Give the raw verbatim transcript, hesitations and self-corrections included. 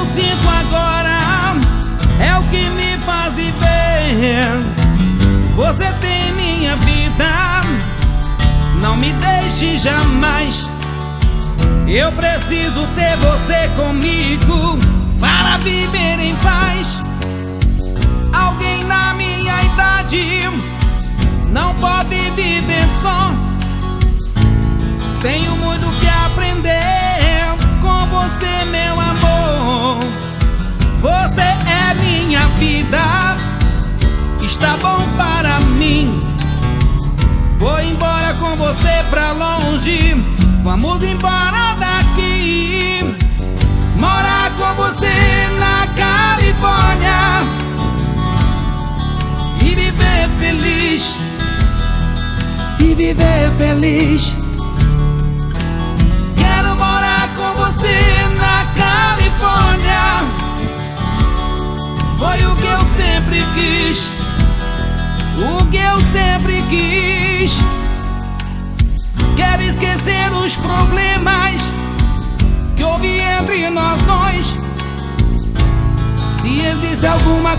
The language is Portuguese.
sinto agora é o que me faz viver. Você tem minha vida, não me deixe jamais. Eu preciso ter você comigo para viver em paz. Alguém na minha idade não pode viver só. Tenho muito que aprender com você, meu amor. Você é minha vida, está bom para mim. Vou embora com você pra longe, vamos embora daqui. Morar com você na Califórnia e viver feliz, e viver feliz. Quero morar com você na Califórnia. Foi o que eu sempre quis, o que eu sempre quis. Quero esquecer os problemas que houve entre nós dois. Se existe alguma